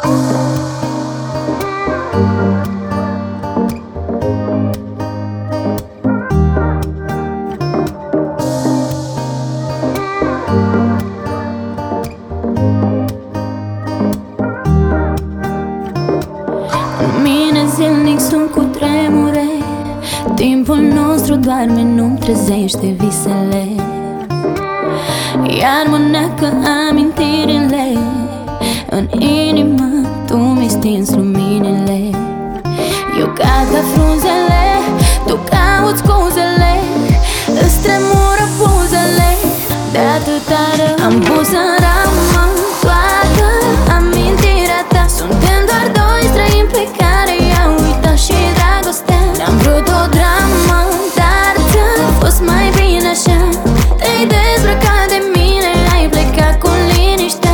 Mine zilnic sunt cu tremure, timpul nostru doarme, nu-mi trezește visele. Iar mă neacă amintirile, în inimă tu mi stins luminile. Eu cad ca frunzele, tu cauți scuzele, îți tremură buzele. De atâta rău am pus în ramă toată amintirea ta. Suntem doar doi străini pe care i-au uitat și dragostea. N-am vrut o dramă, dar ți-a fost mai bine așa. Te-ai dezbrăcat de mine, ai plecat cu liniște.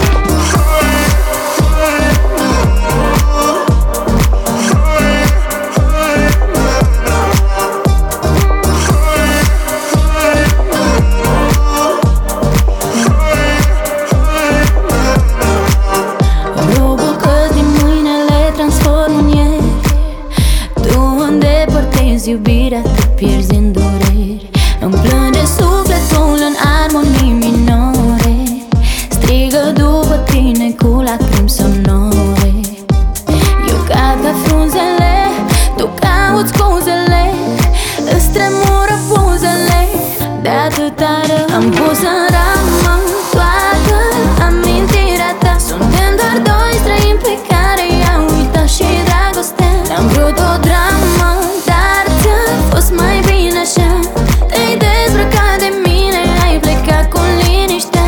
Iubirea te pierzi în dureri, îmi plânge sufletul în armonii minore. Strigă după tine cu lacrimi sonore. Eu cad ca frunzele, tu cauți scuzele, îți tremură buzele. De atâta rău am pus în ramă toată amintirea ta. Suntem doar doi străini pe care i-au uitat și dragostea. N-am vrut o dramă, fost mai bine așa. Te-ai dezbrăcat de mine, ai plecat cu liniște.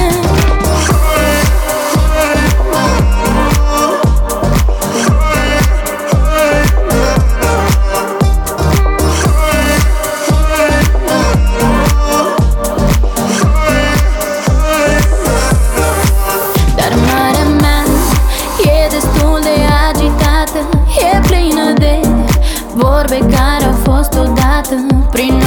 Dar marea mea e destul de agitată, e plină de vorbe care au fost odată prin